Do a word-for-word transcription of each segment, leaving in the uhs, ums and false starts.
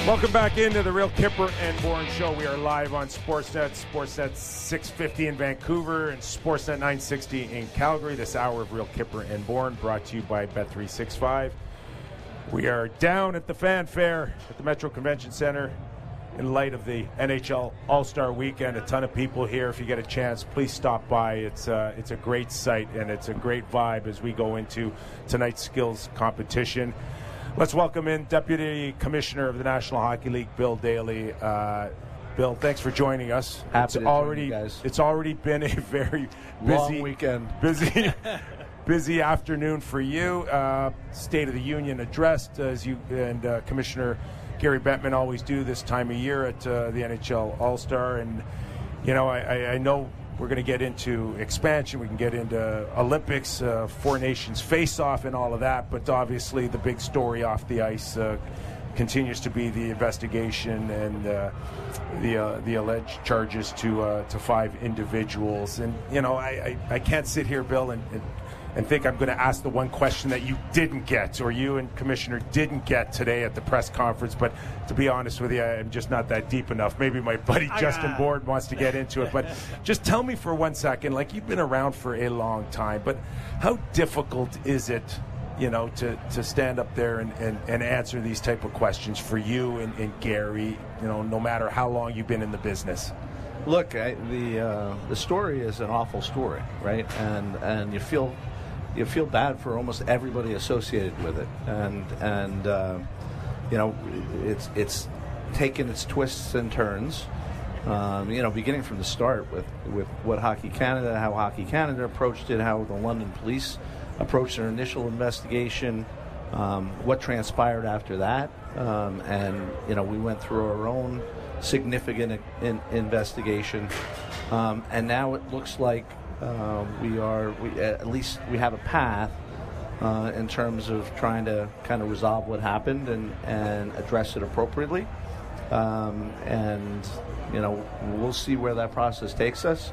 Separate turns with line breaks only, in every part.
Welcome back into the Real Kipper and Bourne Show. We are live on Sportsnet, Sportsnet six fifty in Vancouver and Sportsnet nine sixty in Calgary. This hour of Real Kipper and Bourne brought to you by Bet three sixty-five. We are down at the Fanfare at the Metro Convention Center in light of the N H L All-Star Weekend. A ton of people here. If you get a chance, please stop by. It's uh, it's a great site and it's a great vibe as we go into tonight's skills competition. Let's welcome in Deputy Commissioner of the National Hockey League, Bill Daly. Uh, Bill, thanks for joining us.
Happy
it's
to
already
join you guys.
It's already been a very busy
long weekend,
busy, busy afternoon for you. Uh, State of the Union addressed as you and uh, Commissioner Gary Bettman always do this time of year at uh, the N H L All-Star, and you know I, I, I know. We're going to get into expansion. We can get into Olympics, uh, Four Nations face-off and all of that. But obviously the big story off the ice uh, continues to be the investigation and uh, the uh, the alleged charges to uh, to five individuals. And, you know, I, I, I can't sit here, Bill, and, and, and think I'm going to ask the one question that you didn't get or you and Commissioner didn't get today at the press conference. But to be honest with you, I'm just not that deep enough. Maybe my buddy Justin uh, Bourne wants to get into it. But just tell me for one second, like you've been around for a long time, but how difficult is it, you know, to, to stand up there and, and, and answer these type of questions for you and, and Gary, you know, no matter how long you've been in the business?
Look, I, the uh, the story is an awful story, right? And and you feel you feel bad for almost everybody associated with it, and and uh, you know it's it's taken its twists and turns. Um, you know, beginning from the start with, with what Hockey Canada, how Hockey Canada approached it, how the London police approached their initial investigation, um, what transpired after that, um, and you know we went through our own significant in, investigation, um, and now it looks like uh, we are we at least we have a path uh, in terms of trying to kind of resolve what happened and, and address it appropriately, um, and you know we'll see where that process takes us.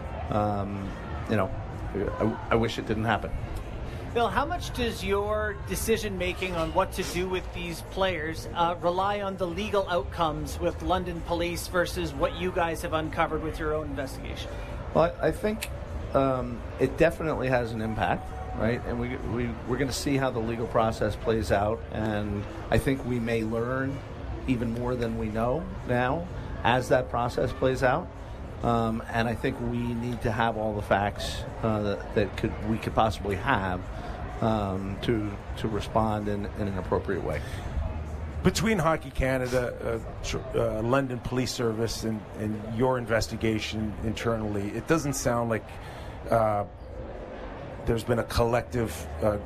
Um, you know, I, I wish it didn't happen.
Bill, how much does your decision-making on what to do with these players uh, rely on the legal outcomes with London Police versus what you guys have uncovered with your own investigation?
Well, I think um, it definitely has an impact, right? And we, we, we're going to see how the legal process plays out, and I think we may learn even more than we know now as that process plays out. Um, and I think we need to have all the facts uh, that, that could we could possibly have um, to to respond in, in an appropriate way.
Between Hockey Canada, uh, tr- uh, London Police Service, and, and your investigation internally, it doesn't sound like uh, there's been a collective uh,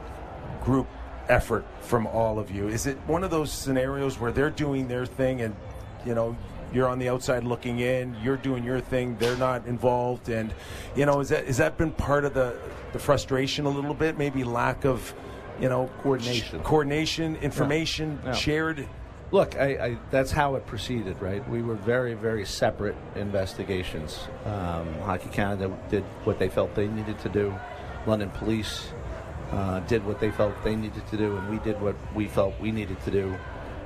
group effort from all of you. Is it one of those scenarios where they're doing their thing and, you know, you're on the outside looking in, you're doing your thing, they're not involved, and you know, is that has that been part of the, the frustration a little bit? Maybe lack of, you know,
coordination,
sh- coordination, information
yeah. Yeah.
shared.
Look, I, I, that's how it proceeded, right? We were very, very separate investigations. Um, Hockey Canada did what they felt they needed to do. London Police uh, did what they felt they needed to do, and we did what we felt we needed to do.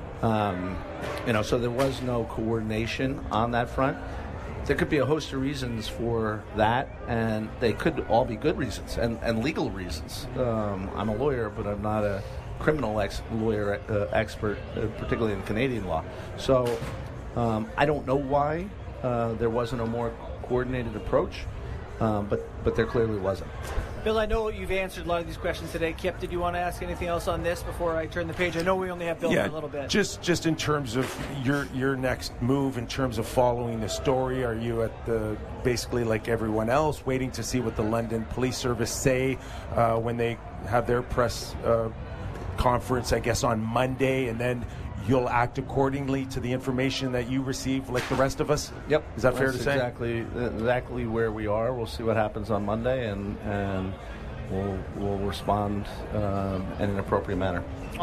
Um, you know, so there was no coordination on that front. There could be a host of reasons for that, and they could all be good reasons and, and legal reasons. Um, I'm a lawyer, but I'm not a criminal ex- lawyer uh, expert, uh, particularly in Canadian law. So um, I don't know why uh, there wasn't a more coordinated approach, um, but, but there clearly wasn't.
Bill, I know you've answered a lot of these questions today. Kip, did you want to ask anything else on this before I turn the page? I know we only have Bill
yeah,
for a little bit.
Just just in terms of your your next move, in terms of following the story, are you at the basically like everyone else, waiting to see what the London Police Service say uh, when they have their press uh, conference, I guess, on Monday, and then you'll act accordingly to the information that you receive like the rest of us?
Yep.
Is that fair
That's
to say?
Exactly, exactly where we are. We'll see what happens on Monday, and and we'll we'll respond um, in an appropriate manner.
All right.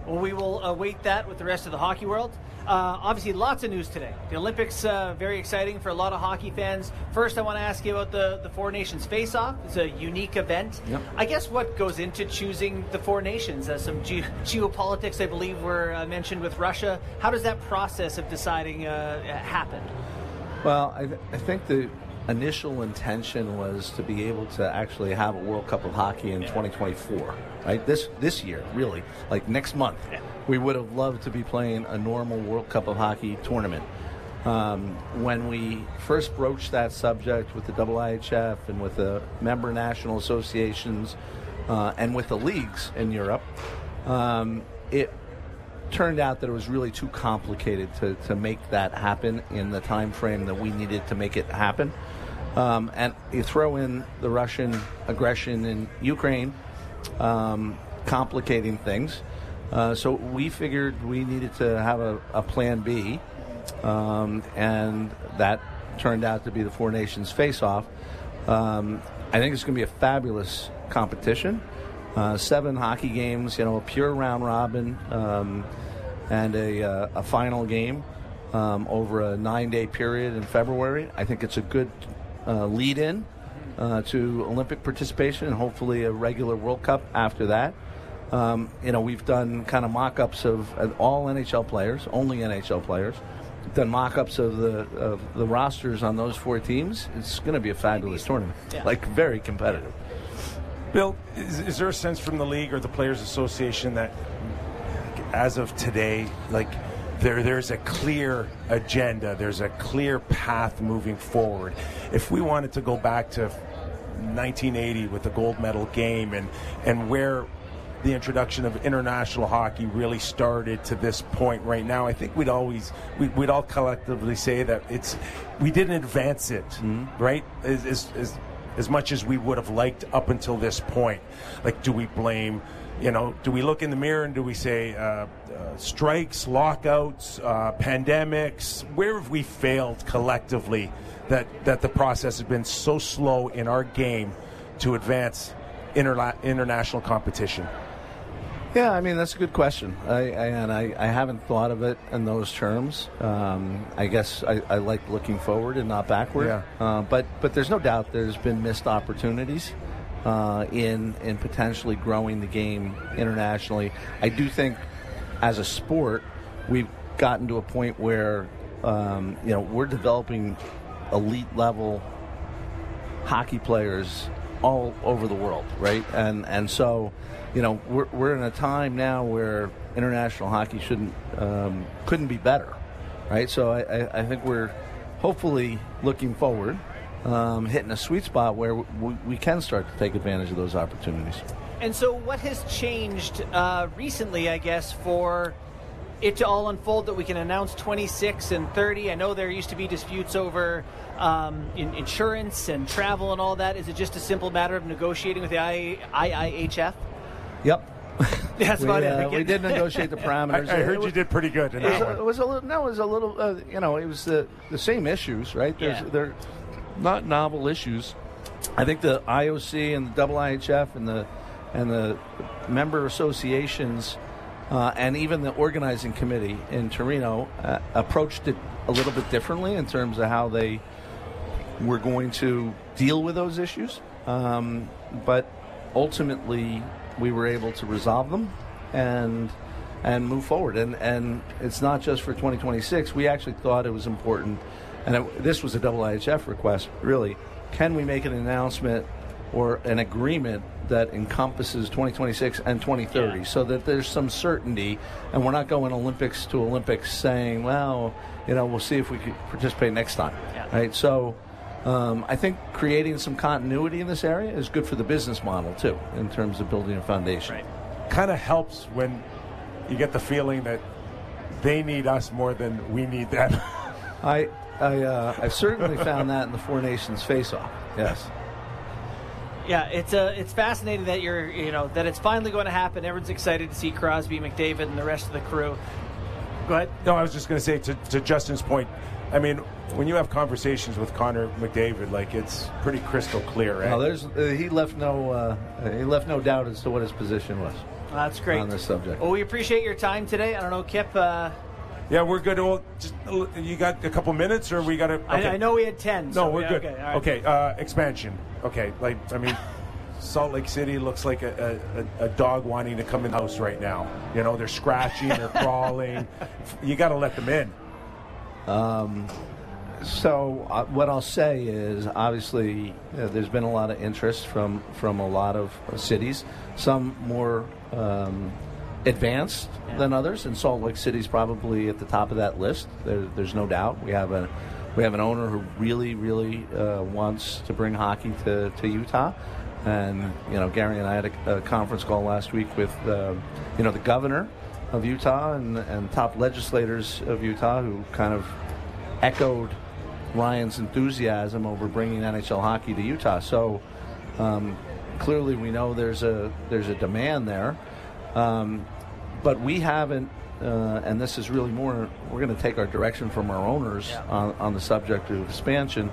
Well, we will await that with the rest of the hockey world. Uh, obviously, lots of news today. The Olympics, uh, very exciting for a lot of hockey fans. First, I want to ask you about the, the Four Nations Face-Off. It's a unique event.
Yep.
I guess what goes into choosing the Four Nations? Uh, some ge- geopolitics, I believe, were uh, mentioned with Russia. How does that process of deciding uh, happen?
Well, I, th- I think the initial intention was to be able to actually have a World Cup of Hockey in
yeah.
twenty twenty-four, right? This this year, really, like next month.
Yeah.
We would have loved to be playing a normal World Cup of Hockey tournament. Um, when we first broached that subject with the I I H F and with the member national associations uh, and with the leagues in Europe, um, it turned out that it was really too complicated to, to make that happen in the time frame that we needed to make it happen. Um, and you throw in the Russian aggression in Ukraine, um, complicating things. Uh, so we figured we needed to have a, a plan B, um, and that turned out to be the Four Nations Face-Off. Um, I think it's going to be a fabulous competition. Uh, seven hockey games, you know, a pure round robin, um, and a, uh, a final game um, over a nine-day period in February. I think it's a good uh, lead-in uh, to Olympic participation and hopefully a regular World Cup after that. Um, you know, we've done kind of mock-ups of uh, all N H L players, only N H L players. We've done mock-ups of the of the rosters on those four teams. It's going to be a fabulous tournament,
yeah.
like very competitive.
Bill, is, is there a sense from the league or the Players Association that, as of today, like there there's a clear agenda, there's a clear path moving forward? If we wanted to go back to nineteen eighty with the gold medal game and and where the introduction of international hockey really started to this point right now, I think we'd always we'd, we'd all collectively say that it's we didn't advance it, mm-hmm. right? As, as, as, as much as we would have liked up until this point. Like, do we blame, you know, do we look in the mirror and do we say uh, uh, strikes, lockouts, uh, pandemics? Where have we failed collectively that, that the process has been so slow in our game to advance interla- international competition?
Yeah, I mean, that's a good question. I, I, and I, I haven't thought of it in those terms. Um, I guess I, I like looking forward and not backward.
Yeah.
Uh, but but there's no doubt there's been missed opportunities uh, in in potentially growing the game internationally. I do think as a sport, we've gotten to a point where um, you know we're developing elite level hockey players all over the world, right? And and so. You know, we're we're in a time now where international hockey shouldn't um, couldn't be better, right? So I, I, I think we're hopefully looking forward, um, hitting a sweet spot where we, we can start to take advantage of those opportunities.
And so, what has changed uh, recently, I guess, for it to all unfold that we can announce twenty-six and thirty? I know there used to be disputes over um, in insurance and travel and all that. Is it just a simple matter of negotiating with the I I H F?
Yep.
That's
we,
about
uh,
it.
we did negotiate the parameters.
I, I heard
was,
you did pretty good in
it was,
that
a,
one.
it was a little. No, it was a little. Uh, you know, it was the the same issues, right? There's,
Yeah.
They're not novel issues. I think the I O C and the I I H F and the and the member associations uh, and even the organizing committee in Torino uh, approached it a little bit differently in terms of how they were going to deal with those issues. Um, but ultimately, we were able to resolve them and and move forward. And and it's not just for twenty twenty-six. We actually thought it was important, and it, this was a I I H F request, really. Can we make an announcement or an agreement that encompasses twenty twenty-six and twenty thirty
Yeah.
so that there's some certainty, and we're not going Olympics to Olympics saying, well, you know, we'll see if we can participate next time,
Yeah.
right? So Um, I think creating some continuity in this area is good for the business model, too, in terms of building a foundation.
Right.
Kind of helps when you get the feeling that they need us more than we need them.
I, I, uh, I've certainly found that in the Four Nations face-off, yes.
Yeah, it's uh, it's fascinating that you're, you know, that it's finally going to happen. Everyone's excited to see Crosby, McDavid, and the rest of the crew. Go ahead.
No, I was just going to say, to, to Justin's point, I mean, when you have conversations with Connor McDavid, like it's pretty crystal clear, right?
Well, there's uh, he left no uh, he left no doubt as to what his position was.
Well, that's great
on this subject.
Well, we appreciate your time today. I don't know, Kip. Uh,
yeah, we're good. Well, just, you got a couple minutes, or we got to? Okay.
I, I know we had ten.
No,
so
we're
yeah,
good.
Okay, right.
okay uh, expansion. Okay, like I mean. Salt Lake City looks like a, a, a dog wanting to come in the house right now. You know, they're scratching, they're crawling. You got to let them in.
Um, so uh, what I'll say is, obviously, uh, there's been a lot of interest from, from a lot of uh, cities, some more um, advanced yeah. than others, and Salt Lake City's probably at the top of that list. There, there's no doubt. We have a we have an owner who really, really uh, wants to bring hockey to, to Utah. And, you know, Gary and I had a, a conference call last week with, uh, you know, the governor of Utah and, and top legislators of Utah who kind of echoed Ryan's enthusiasm over bringing N H L hockey to Utah. So um, clearly we know there's a there's a demand there. Um, but we haven't, uh, and this is really more, we're going to take our direction from our owners yeah. on, on the subject of expansion.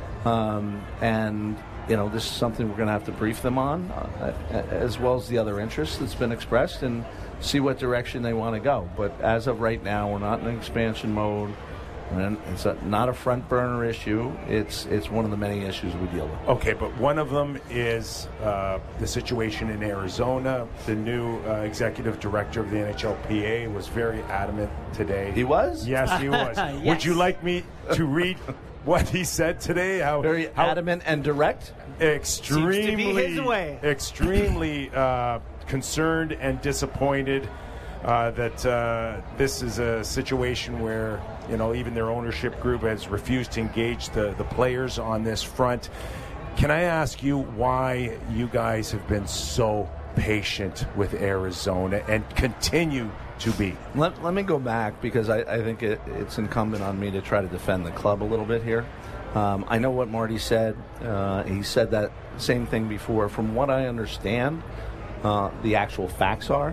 Um, and... You know, this is something we're going to have to brief them on, uh, as well as the other interests that's been expressed, and see what direction they want to go. But as of right now, we're not in expansion mode. And it's a, not a front burner issue. It's it's one of the many issues we deal with.
Okay, but one of them is uh, the situation in Arizona. The new uh, executive director of the N H L P A was very adamant today.
He was?
Yes, he was.
Yes.
Would you like me to read what he said today? How
very
how
adamant and direct?
Extremely,
Seems to be his way.
extremely uh, concerned and disappointed uh, that uh, this is a situation where, you know, even their ownership group has refused to engage the, the players on this front. Can I ask you why you guys have been so patient with Arizona and continue to be?
Let, let me go back, because I, I think it, it's incumbent on me to try to defend the club a little bit here. Um, I know what Marty said. Uh, he said that same thing before. From what I understand, uh, the actual facts are,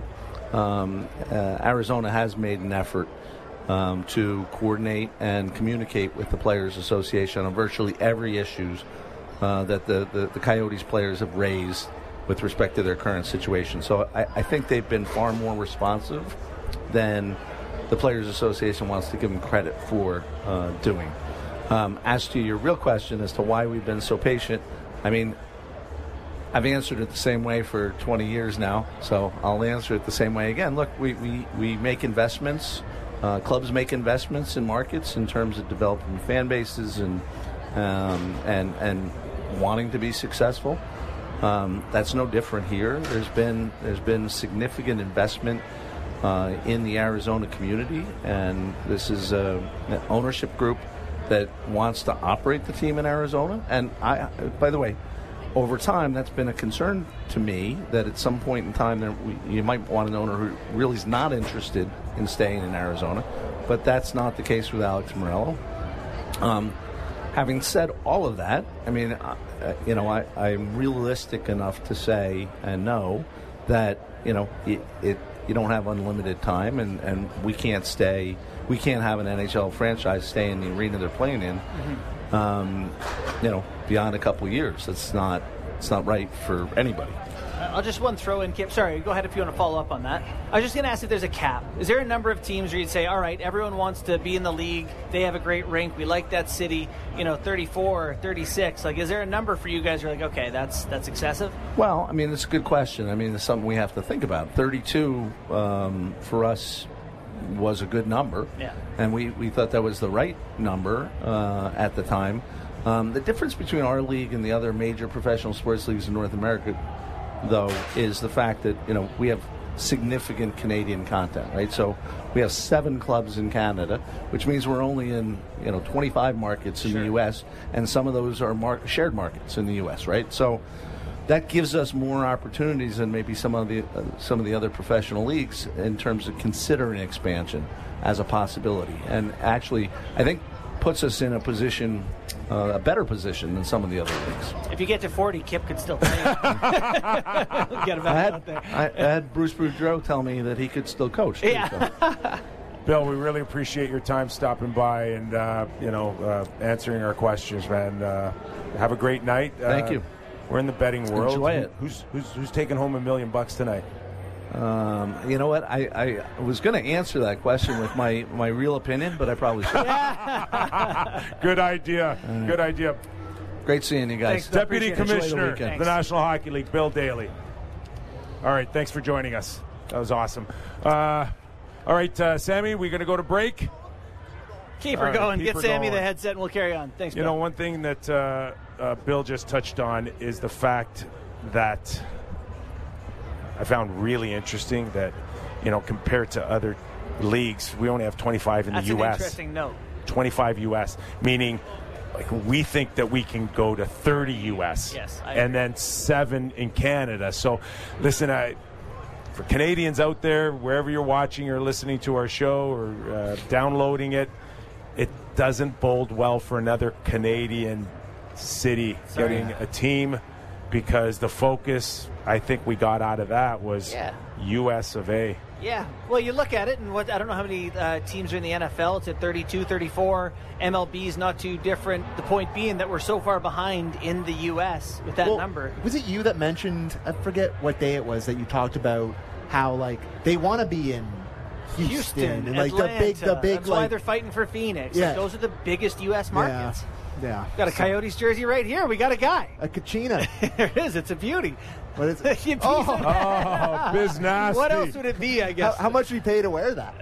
um, uh, Arizona has made an effort um, to coordinate and communicate with the Players Association on virtually every issue uh, that the, the, the Coyotes players have raised with respect to their current situation. So I, I think they've been far more responsive than the Players Association wants to give them credit for uh, doing. Um, as to your real question as to why we've been so patient, I mean, I've answered it the same way for twenty years now, so I'll answer it the same way again. Look, we, we, we make investments. Uh, clubs make investments in markets in terms of developing fan bases and um, and and wanting to be successful. Um, that's no different here. There's been there's been significant investment uh, in the Arizona community, and this is a, an ownership group that wants to operate the team in Arizona. And I, by the way, over time, that's been a concern to me, that at some point in time, there, we, you might want an owner who really is not interested in staying in Arizona, but that's not the case with Alex Morello. Um, having said all of that, I mean, uh, you know, I, I'm realistic enough to say and know that, you know, it, it you don't have unlimited time, and, and we can't stay, we can't have an N H L franchise stay in the arena they're playing in, mm-hmm. um, you know, beyond a couple of years. It's not, it's not right for anybody.
I'll just one throw in, Kip. Sorry, go ahead if you want to follow up on that. I was just going to ask if there's a cap. Is there a number of teams where you'd say, all right, everyone wants to be in the league, they have a great rink, we like that city, you know, thirty-four, thirty-six. Like, is there a number for you guys who are like, okay, that's that's excessive?
Well, I mean, it's a good question. I mean, it's something we have to think about. thirty-two um, for us was a good number,
yeah.
and we, we thought that was the right number uh, at the time. Um, the difference between our league and the other major professional sports leagues in North America, though, is the fact that, you know, we have significant Canadian content, right? So we have seven clubs in Canada, which means we're only in, you know, twenty-five markets in
sure.
the U S, and some of those are mar- shared markets in the U S, right? So that gives us more opportunities than maybe some of the uh, some of the other professional leagues in terms of considering expansion as a possibility. And actually, I think puts us in a position, uh, a better position than some of the other leagues.
If you get to forty, Kip could still play. Get him
I had,
out there.
I had Bruce Boudreau tell me that he could still coach. Too,
yeah.
So.
Bill, we really appreciate your time stopping by and uh, you know uh, answering our questions, man. Uh, have a great night.
Thank
uh,
you.
We're in the betting world.
Enjoy it.
Who's who's who's taking home a million bucks tonight?
Um, you know what? I, I was going to answer that question with my, my real opinion, but I probably should.
Good idea.
Uh,
Good idea.
Great seeing you guys.
Thanks, Bill.
Deputy
Appreciate it.
Commissioner
Enjoy the
of the National Hockey League, Bill Daly. All right, thanks for joining us. That was awesome. Uh, all right, uh, Sammy, we're going to go to break.
Keep
All
her
right,
going.
keep
Get
her
Sammy
going.
the headset, and we'll carry on. Thanks,
You
Bill.
know, one thing that uh, uh, Bill just touched on is the fact that I found really interesting that, you know, compared to other leagues, we only have twenty-five in
That's
the
an
U S.
interesting note.
twenty-five U S, meaning like we think that we can go to thirty U S.
Yes, I
and
agree.
then seven in Canada. So, listen, I, for Canadians out there, wherever you're watching or listening to our show or uh, downloading it, it doesn't bode well for another Canadian city
Sorry.
getting a team, because the focus I think we got out of that was
Yeah.
U S of A.
Yeah. Well, you look at it, and what I don't know how many uh, teams are in the N F L. It's at thirty-two, thirty-four. M L B is not too different. The point being that we're so far behind in the U S with that
Well,
number.
Was it you that mentioned, I forget what day it was, that you talked about how, like, they want to be in Houston,
Houston,
and, like,
Atlanta.
the big, the big,
That's why
like,
they're fighting for Phoenix.
Yeah.
Like, those are the biggest U S markets.
yeah.
Got a Coyotes jersey right here. We got a guy.
A Kachina.
There it is. It's a beauty.
What is it?
You piece
Oh.
of-
Oh, biz nasty.
What else would it be, I
How,
guess?
how much do we pay to wear that?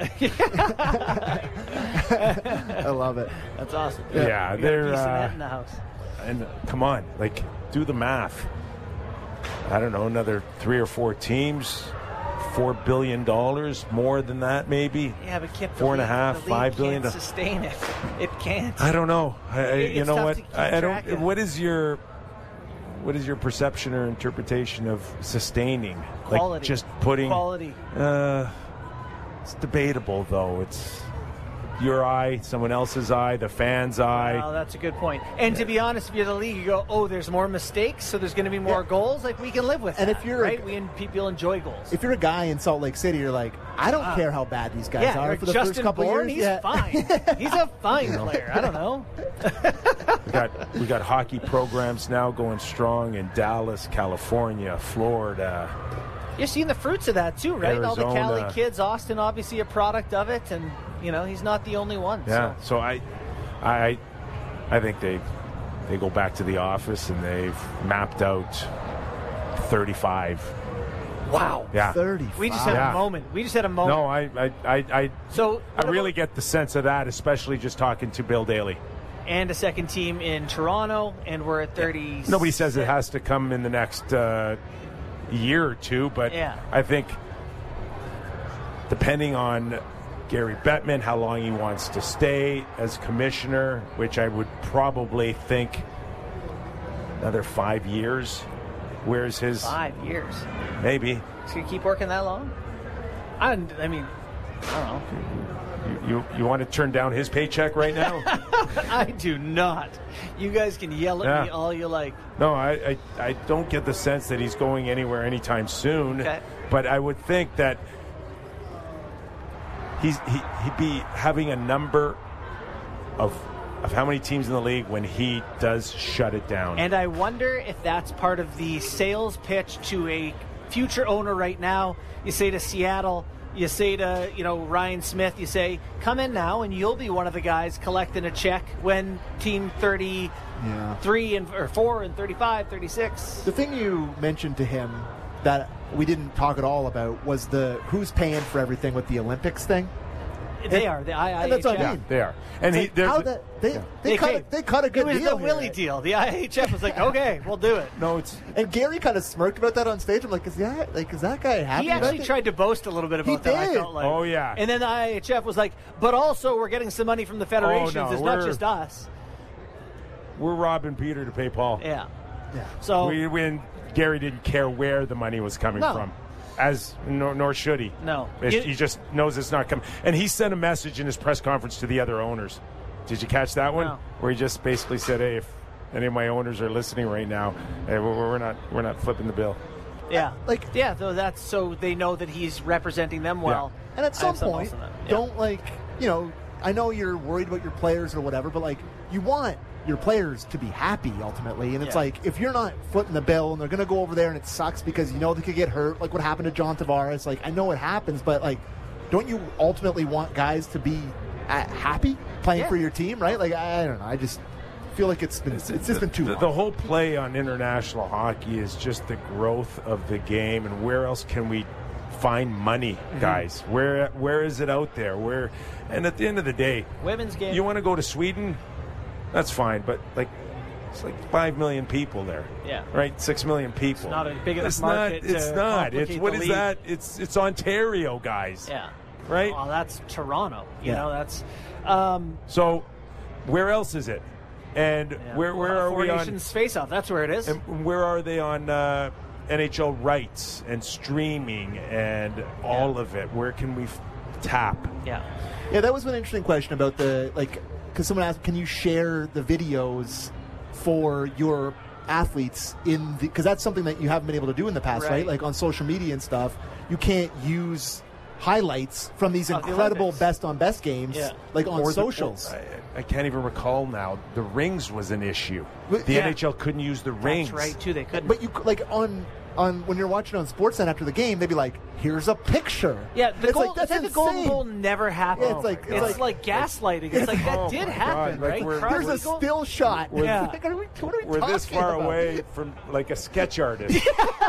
I love it.
That's awesome.
Yeah,
We got a
they're
piece of
uh,
that in the house.
and come on, like do the math. I don't know, another three or four teams, four billion dollars, more than that, maybe.
Yeah, but Kip, the
four and a
league-
half,
the league
five billion
can't
dollars.
sustain it. It can't.
I don't know. I, I,
It's
you know
tough
what?
to keep
I, I
track
don't.
of.
What is your what is your perception or interpretation of sustaining? Like
Quality.
just putting.
Quality.
Uh, it's debatable, though. It's your eye, someone else's eye, the fan's eye.
Well, that's a good point. And to be honest, if you're the league, you go, oh, there's more mistakes, so there's going to be more
Yeah.
goals. Like, we can live with
And
that,
if you're a-
right? We people enjoy goals.
If you're a guy in Salt Lake City, you're like, I don't
Ah.
care how bad these guys
yeah,
are
like
for the
Justin
first couple
Bourne,
years.
he's
yeah.
fine. He's a fine player. I don't know.
We got we got hockey programs now going strong in Dallas, California, Florida.
You're seeing the fruits of that, too, right? All the Cali
Arizona.
kids. Austin, obviously, a product of it, and, you know, he's not the only one.
Yeah.
So.
So I, I, I think they they go back to the office and they've mapped out thirty-five.
Wow.
Yeah.
thirty-five.
We just had
Yeah.
a moment. We just had a moment.
No, I I I I,
So,
I
what
really
about-
get the sense of that, especially just talking to Bill Daly.
And a second team in Toronto, and we're at thirty.
Nobody says it has to come in the next uh, year or two, but
Yeah.
I think depending on Gary Bettman, how long he wants to stay as commissioner, which I would probably think another five years. Where's his
Five years.
maybe?
Is he going to keep working that long? I, I mean, I don't know.
You, you you want to turn down his paycheck right now?
I do not. You guys can yell at
Yeah.
me all you like.
No, I, I I don't get the sense that he's going anywhere anytime soon.
Okay.
But I would think that he's he, he'd be having a number of of how many teams in the league when he does shut it down.
And I wonder if that's part of the sales pitch to a future owner right now. You say to Seattle, you say to, you know, Ryan Smith, you say, come in now and you'll be one of the guys collecting a check when team thirty-three
Yeah.
and or four and thirty-five, thirty-six.
The thing you mentioned to him that we didn't talk at all about was the who's paying for everything with the Olympics thing.
They are the I I H F.
And that's what I
yeah,
mean.
they are. And he
Like,
there's
how that, they,
yeah.
they, cut a,
came-
they cut a good
It was
deal
the
here.
Willie deal. The I I H F was like, okay, we'll do it.
no, it's
And Gary kind of smirked about that on stage. I'm like, is that like is that guy happy?
He
about
actually
it?
tried to boast a little bit about
He
that. I
did.
felt like.
Oh, yeah.
And then the I I H F was like, but also we're getting some money from the federations.
no,
it's not
we're-
just us.
we're robbing Peter to pay Paul.
Yeah.
Yeah.
So
We when Gary didn't care where the money was coming
No.
from. As nor, nor should he.
No.
It's-
You-
he just knows it's not coming. And he sent a message in his press conference to the other owners. Did you catch that one?
No.
Where he just basically said, "Hey, if any of my owners are listening right now, hey, we're, we're not we're not flipping the bill."
Yeah.
Like,
yeah, though that's so they know that he's representing them well.
and at
I
some
have some
point,
also that. Yeah.
don't like you know. I know you're worried about your players or whatever, but like you want your players to be happy ultimately. And it's
Yeah.
like if you're not footing the bill and they're going to go over there and it sucks because you know they could get hurt, like what happened to John Tavares. Like I know it happens, but like don't you ultimately want guys to be uh, happy playing
Yeah.
for your team, right? Like I, I don't know. I just feel like it's been it's, just been too
the,
long.
the whole play on international hockey is just the growth of the game, and where else can we find money, guys? Mm-hmm. Where where is it out there? Where, and at the end of the day,
Women's game.
you want to go to Sweden, that's fine, but like it's like five million people there.
Yeah.
Right, six million people.
It's not a big enough
It's
market
Not, it's
to
not. It's
complicate
what
the
is
league.
that? It's it's Ontario, guys.
Yeah.
Right.
Well, that's Toronto. You
Yeah.
know, that's. Um,
So, where else is it? And
yeah.
where where
Well,
are
Four
we on?
Nations face-off. That's where it is.
And where are they on uh, N H L rights and streaming and all of it? Where can we f- tap?
yeah.
Yeah, that was an interesting question about the like because someone asked, can you share the videos for your athletes in the because that's something that you haven't been able to do in the past, right?
Right.
Like on social media and stuff, you can't use highlights from these
Of the
incredible
Olympics.
best on best games,
Yeah.
like on
Or the-
socials.
or- I, I can't even recall now. The rings was an issue.
But-
The
yeah.
N H L couldn't use the rings.
That's right, too. They couldn't.
But you c- like on on when you're watching on Sportsnet after the game, they'd be like, "Here's a picture."
Yeah, the
it's
goal,
like that's
it's like the golden
insane.
goal never happened.
Yeah, it's like-
it's,
it's
like, gaslighting. It's like that
Oh
did
my
happen,
God, like
right?
we're-
Here's a
Crosby's goal-
still shot.
Yeah.
Like, what are we, what are we
We're this
talking
far
about?
away from like a sketch artist,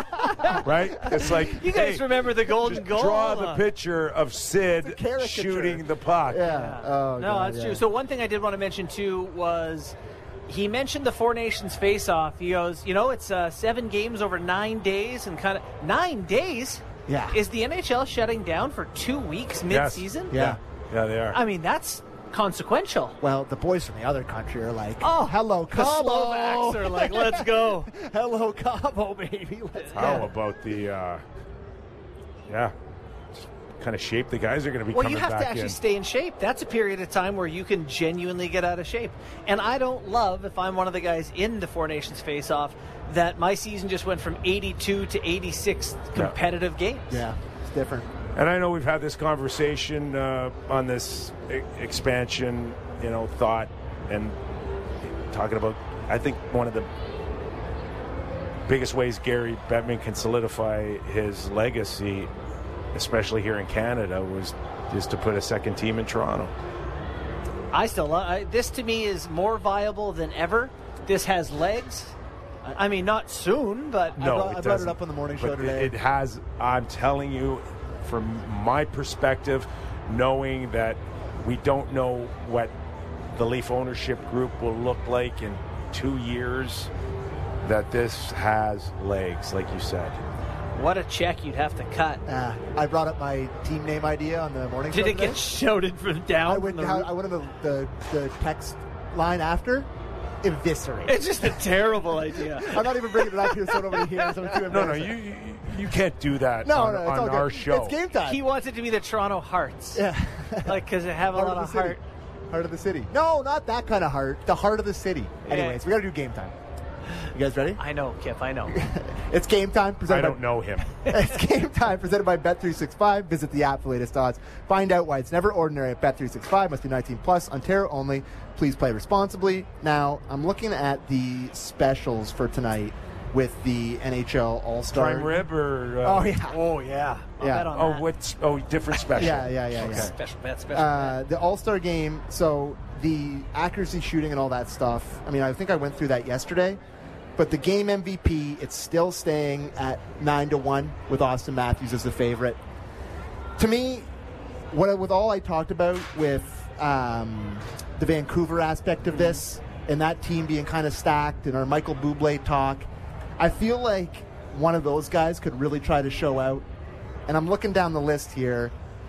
right? It's like
You guys
hey,
remember the golden
just
goal?
draw the
Uh,
picture of Sid
caricature.
shooting the puck.
Yeah. Oh,
no,
God,
that's
yeah.
true. So one thing I did want to mention too was he mentioned the Four Nations face-off. He goes, you know, it's uh, seven games over nine days, and kind of nine days.
Yeah.
Is the N H L shutting down for two weeks
Yes.
mid-season?
Yeah.
Yeah, they are.
I mean, that's consequential.
Well, the boys from the other country are like,
Oh,
hello,
The
Cabo.
Slovaks are like, let's go.
hello, Cabo, baby. Let's
How
go.
about the, uh, yeah, kind of shape the guys are going to be
Well,
coming
you have
back
to actually
in.
stay in shape. That's a period of time where you can genuinely get out of shape. And I don't love, if I'm one of the guys in the Four Nations face-off, that my season just went from eighty-two to eighty-six competitive games.
Yeah, it's different.
And I know we've had this conversation uh, on this e- expansion, you know, thought, and talking about, I think one of the biggest ways Gary Bettman can solidify his legacy, especially here in Canada, was is to put a second team in Toronto.
I still love I, this. To me, is more viable than ever. This has legs. I mean, not soon, but
No,
brought-
it
I brought it
doesn't.
up on the morning
But
show today.
It has, I'm telling you, from my perspective, knowing that we don't know what the Leaf ownership group will look like in two years, that this has legs, like you said.
what a check you'd have to cut.
Uh, I brought up my team name idea on the morning
Did
show
it
today.
get shouted from down?
I
from
went,
the
how,
roof?
I went on the, the, the text line after. Eviscerate.
It's just a terrible idea.
I'm not even bringing it up here so nobody hears. I'm too
No, no,
embarrassed.
you you, you can't do that
No,
on,
no, it's
on
all
our
good.
show.
It's game time.
He wants it to be the Toronto Hearts.
Yeah.
Like, because they have a
Heart
lot
of
of
the city.
heart.
Heart of the city. No, not that kind of heart. The heart of the city. Anyways, we got to do game time. You guys ready?
I know, Kip, I know.
It's game time.
I
Presented
don't
by,
know him.
It's game time presented by Bet three sixty-five. Visit the app for latest odds. Find out why it's never ordinary at Bet three sixty-five. Must be nineteen plus. Ontario only. Please play responsibly. Now, I'm looking at the specials for tonight with the N H L All-Star.
Prime rib or uh,
Oh, yeah.
Oh, yeah. I'll
Yeah.
bet on
oh
that.
what's oh different special.
Yeah, yeah, yeah, yeah.
Special bet, special
Uh, the All-Star game, so the accuracy shooting and all that stuff, I mean, I think I went through that yesterday, but the game M V P, it's still staying at nine to one with Austin Matthews as the favorite. To me, what with all I talked about with um, the Vancouver aspect of this and that team being kind of stacked and our Michael Bublé talk, I feel like one of those guys could really try to show out. And I'm looking down the list here.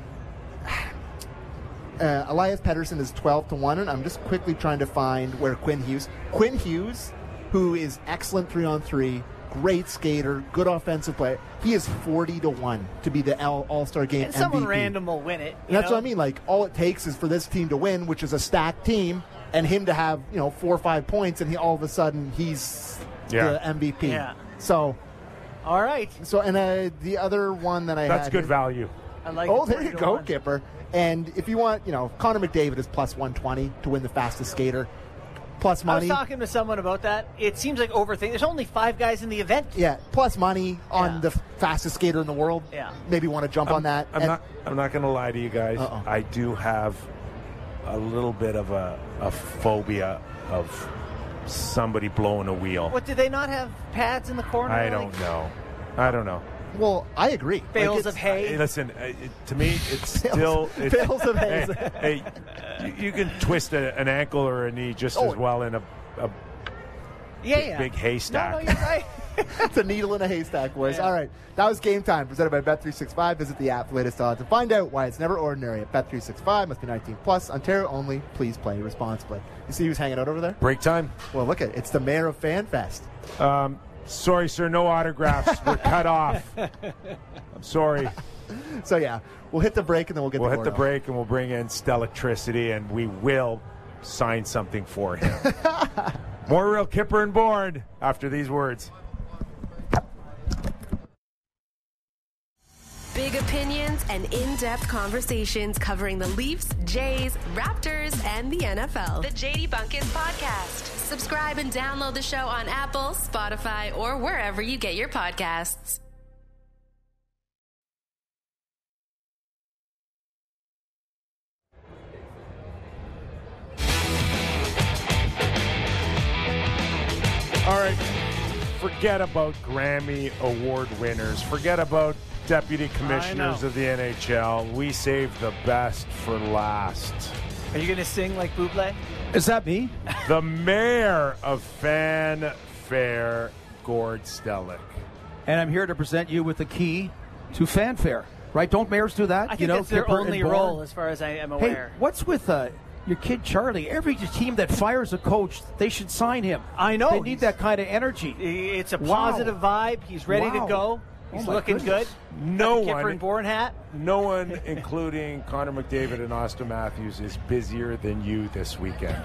Uh, Elias Pettersson is twelve to one, and I'm just quickly trying to find where Quinn Hughes. Quinn Hughes, who is excellent three on three, great skater, good offensive player. He is forty to one to be the All Star Game
And someone
M V P.
random will win it.
And that's
know?
what I mean. Like, all it takes is for this team to win, which is a stacked team, and him to have, you know, four or five points, and he all of a sudden he's
Yeah.
the M V P.
Yeah.
So
All right.
So, and uh, the other one that I
That's
had.
good value.
I like
Oh,
it.
there you
twenty to
go,
one.
Kipper. And if you want, you know, Connor McDavid is plus one twenty to win the fastest skater. Plus
I
money.
was talking to someone about that. It seems like overthink. There's only five guys in the event.
Yeah, plus money on
Yeah.
the fastest skater in the world.
Yeah.
Maybe want to jump
I'm,
on that.
I'm
And-
not. I'm not going to lie to you guys.
Uh-oh.
I do have a little bit of a, a phobia of somebody blowing a wheel.
What, did they not have pads in the corner?
I
Like
don't know. I don't know.
Well, I agree.
Bales
Like,
of
it's-
hay.
Hey, listen, uh, it, to me, it's still it's,
Bales of hay.
Hey, hey, you, you can twist a, an ankle or a knee just
Oh.
as well in a, a
yeah,
big,
yeah.
big haystack.
No, no, you're right.
It's a needle in a haystack, boys.
Yeah.
All right. That was Game Time, presented by Bet three sixty-five. Visit the app for latest odds and find out why it's never ordinary at Bet three sixty-five. Must be nineteen plus. Ontario only. Please play responsibly. You see who's hanging out over there?
Break time.
Well, look at it. It's the mayor of FanFest.
Um, sorry, sir, no autographs. We're cut off. I'm sorry.
So, yeah, we'll hit the break and then we'll get
We'll
the
hit the
board
break and we'll bring in Stellelectricity and we will sign something for him. More Real Kipper and Bourne after these words.
Big opinions and in-depth conversations covering the Leafs, Jays, Raptors, and the N F L. The J D Bunkis Podcast. Subscribe and download the show on Apple, Spotify, or wherever you get your podcasts.
All right. Forget about Grammy Award winners. Forget about deputy commissioners
know.
of the N H L. We saved the best for last.
Are you going to sing like Bublé?
Is that me?
The mayor of Fanfare, Gord Stellick.
And I'm here to present you with the key to fanfare. Right? Don't mayors do that?
I think
you know,
that's their
Kipper and
only
Bourne?
role, as far as I am
Hey,
aware.
what's with uh, your kid Charlie? Every team that fires a coach, they should sign him.
I know.
They need
He's-
that kind of energy.
It's a
Wow.
positive vibe. He's ready
Wow.
to go.
Oh
He's
my
looking
goodness.
good.
No
Got the Kipper
one-
and Bourne hat.
No one, including Connor McDavid and Austin Matthews, is busier than you this weekend.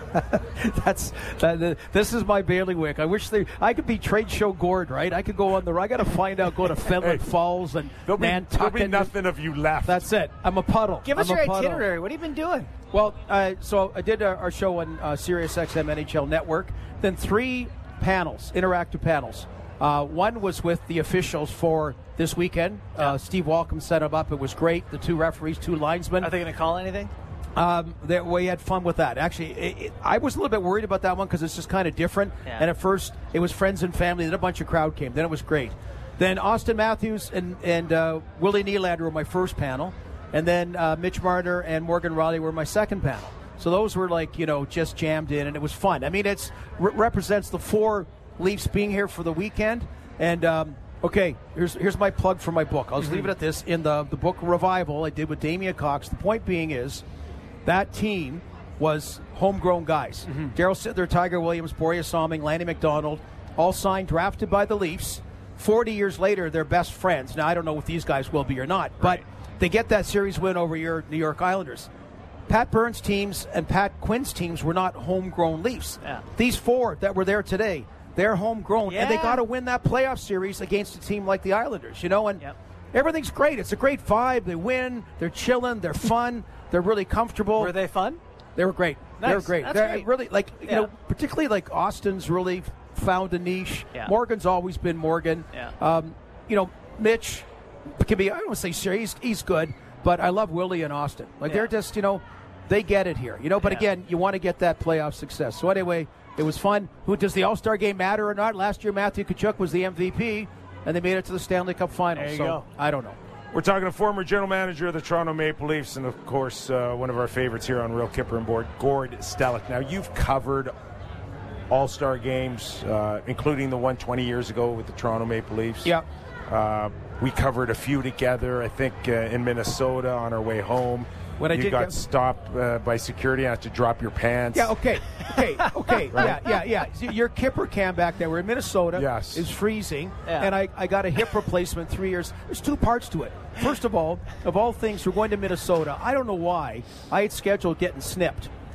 That's that, that- this is my bailiwick. I wish they. I could be trade show Gord, right? I could go on the. I got to find out. Go to Fenwick
Hey,
Falls and
There'll be, there'll
Nantucket.
be nothing of you left.
That's it. I'm a puddle.
Give us
I'm
your
a puddle.
itinerary. What have you been doing?
Well, uh, so I did our, our show on uh, Sirius X M N H L Network. Then three panels, interactive panels. Uh, one was with the officials for this weekend. Uh, Steve Walcom set them up. It was great. The two referees, two linesmen.
Are they going to call anything?
Um, that we had fun with that. Actually, it, it, I was a little bit worried about that one because it's just kind of different.
Yeah.
And at first, it was friends and family. Then a bunch of crowd came. Then it was great. Then Austin Matthews and and uh, Willie Nylander were my first panel, and then uh, Mitch Marner and Morgan Riley were my second panel. So those were like you know just jammed in, and it was fun. I mean, it's re- represents the four Leafs being here for the weekend. And um, okay, here's here's my plug for my book. I'll just leave it at this. In the the book Revival, I did with Damian Cox. The point being is. That team was homegrown guys. Mm-hmm. Darryl Sittler, Tiger Williams, Boreas Somming, Lanny McDonald, all signed, drafted by the Leafs. Forty years later, they're best friends. Now, I don't know if these guys will be or not, but they get that series win over your New York Islanders. Pat Burns' teams and Pat Quinn's teams were not homegrown Leafs.
Yeah.
These four that were there today, they're homegrown, and they
Yeah.
got to win that playoff series against a team like the Islanders, you know, and
Yep.
everything's great. It's a great vibe. They win. They're chilling. They're fun. They're really comfortable.
Were they fun?
They were great. They were
Nice.
great.
That's
They're
great.
really like you
Yeah.
know, particularly like Austin's really found a niche.
Yeah.
Morgan's always been Morgan.
Yeah.
Um, you know, Mitch can be. I don't want to say serious. He's, he's good, but I love Willie and Austin. Like
Yeah.
they're just you know, they get it here. You know, but
Yeah.
again, you want to get that playoff success. So anyway, it was fun. Who does the All Star game matter or not? Last year, Matthew Tkachuk was the M V P, and they made it to the Stanley Cup Finals.
There you
so
go.
I don't know.
We're talking to former general manager of the Toronto Maple Leafs and, of course, uh, one of our favorites here on Real Kipper and Board, Gord Stellick. Now, you've covered All-Star games, uh, including the one twenty years ago with the Toronto Maple Leafs.
Yeah.
Uh, we covered a few together, I think, uh, in Minnesota on our way home.
When I
you
did
got
get-
stopped uh, by security and had to drop your pants.
Yeah, okay, okay, okay, yeah, yeah, yeah. So your Kipper cam back there, we're in Minnesota.
Yes.
Is freezing,
Yeah.
and I, I got a hip replacement three years. There's two parts to it. First of all, of all things, we're going to Minnesota. I don't know why I had scheduled getting snipped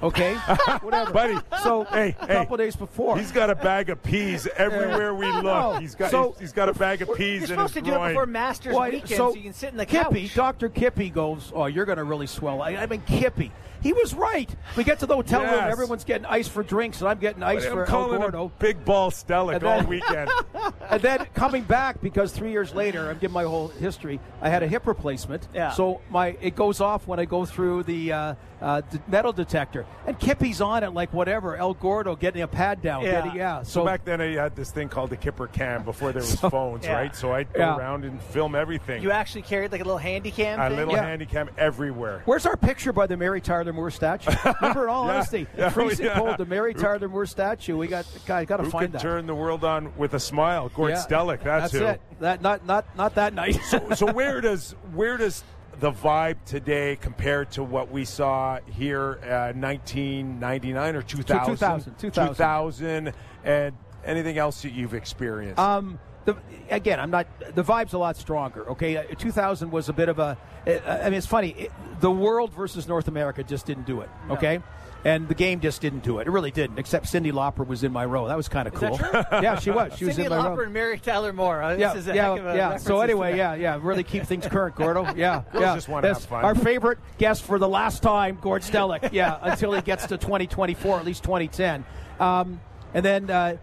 Okay, whatever,
buddy.
So
hey,
a couple
hey,
days before,
he's got a bag of peas everywhere we look.
No.
He's got
So-
he's, he's got a bag of peas
You're
in his
supposed to do
groin.
it before Masters
Well,
weekend,
so
so, you can sit in the
Kippy,
couch.
Doctor Kippy goes, oh, you're going to really swell. I, I mean, Kippy. He was right. We get to the hotel room,
Yes.
everyone's getting ice for drinks, and I'm getting ice
I'm
for El
calling
Gordo.
him Big Ball Stellick
And then-
all weekend.
And then coming back, because three years later, I'm giving my whole history, I had a hip replacement.
Yeah.
So my it goes off when I go through the uh, uh, d- metal detector. And Kippy's on it like whatever. El Gordo getting a pad down.
Yeah.
Getting, yeah.
So
So,
back then, I had this thing called the Kipper Cam before there was phones,
yeah.
right? So I'd go
Yeah.
around and film everything.
You actually carried like a little handy cam
a
thing?
little
Yeah.
handy cam everywhere.
where's our picture by the Mary Tyler Moore statue? Remember, in all
Yeah.
honesty,
Yeah.
freezing
Yeah.
cold, the Mary Tyler Moore statue. We got, I got to
Who
find
can
that.
turn the world on with a smile? Gord
Yeah.
Stellick, that's,
That's
who.
it. That not not not that night.
So where does where does the vibe today compare to what we saw here uh, nineteen ninety-nine or two thousand?
two thousand. two thousand.
two thousand, and anything else that you've experienced?
Um, the, again, I'm not. The vibe's a lot stronger. Okay, uh, two thousand was a bit of a. Uh, I mean, it's funny. It, the world versus North America just didn't do it. Okay. And the game just didn't do it. It really didn't, except Cindy Lauper was in my row. That was kind of
Is
cool.
that true?
Yeah, she was. She was
Cindy
in my
Lauper
row.
and Mary Tyler Moore. Uh, This
Yeah,
is a
yeah,
heck of a
yeah.
references
So
to
anyway,
that.
yeah, yeah. Really keep things current, Gordo. Yeah, yeah.
just wanna have
That's
fun.
Our favorite guest for the last time, Gord Stellick. Yeah, until he gets to twenty twenty-four, at least twenty ten. Um, and then, uh,